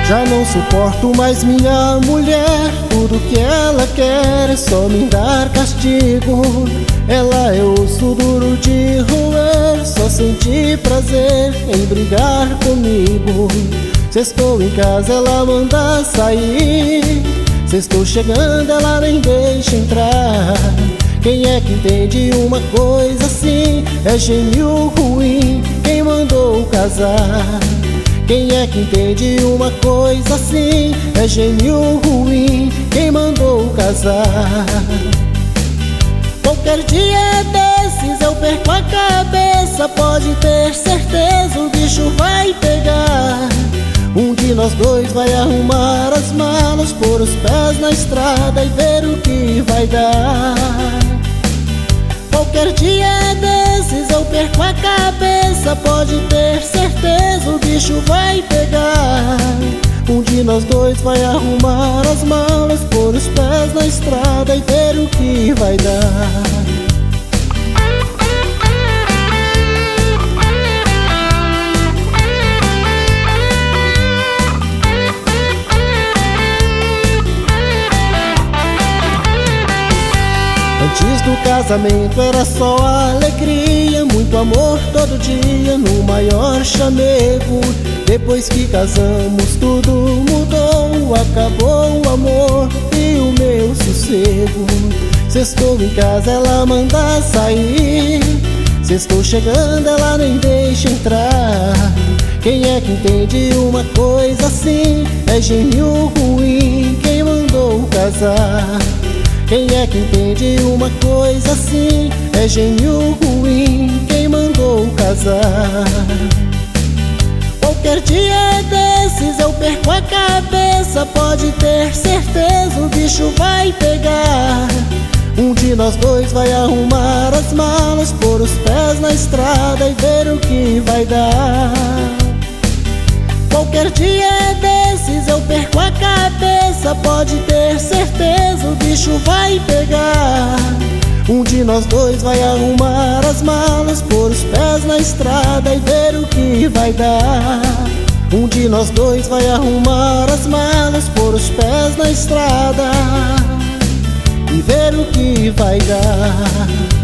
Já não suporto mais minha mulher, tudo que ela quer é só me dar castigo. Ela é osso duro de roer, só senti prazer em brigar comigo. Se estou em casa ela manda sair, se estou chegando ela nem deixa entrar. Quem é que entende uma coisa assim? É gênio ruim quem mandou casar. Quem é que entende uma coisa assim? É gênio ruim quem mandou casar. Qualquer dia desses eu perco a cabeça, pode ter certeza o bicho vai pegar. Um de nós dois vai arrumar as malas, pôr os pés na estrada e ver o que vai dar. Qualquer dia desses eu perco a cabeça, pode ter certeza o bicho vai pegar. Um de nós dois vai arrumar as malas, pôr os pés na estrada e ver o que vai dar. Antes do casamento era só alegria, muito amor todo dia no maior chamego. Depois que casamos tudo mudou, acabou o amor e o meu sossego. Se estou em casa ela manda sair, se estou chegando ela nem deixa entrar. Quem é que entende uma coisa assim? É gênio ruim quem mandou casar. Quem é que entende uma coisa assim? É gênio ruim quem mandou casar. Qualquer dia desses eu perco a cabeça, pode ter certeza o bicho vai pegar. Um de nós dois vai arrumar as malas, pôr os pés na estrada e ver o que vai dar. Qualquer dia desses eu perco a cabeça, pode ter certeza o bicho vai pegar. Um de nós dois vai arrumar as malas, pôr os pés na estrada e ver o que vai dar. Um de nós dois vai arrumar as malas, pôr os pés na estrada e ver o que vai dar.